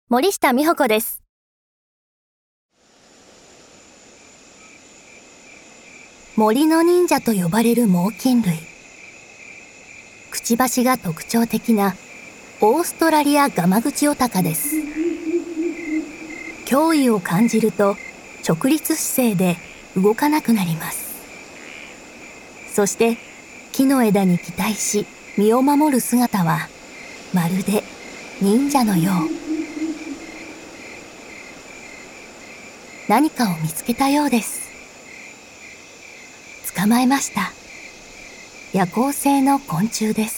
森下美穂子です。森の忍者と呼ばれる猛禽類。くちばしが特徴的なオーストラリアガマグチオタカです。脅威を感じると直立姿勢で動かなくなります。そして木の枝に擬態し身を守る姿はまるで忍者のよう。何かを見つけたようです。捕まえました。夜行性の昆虫です。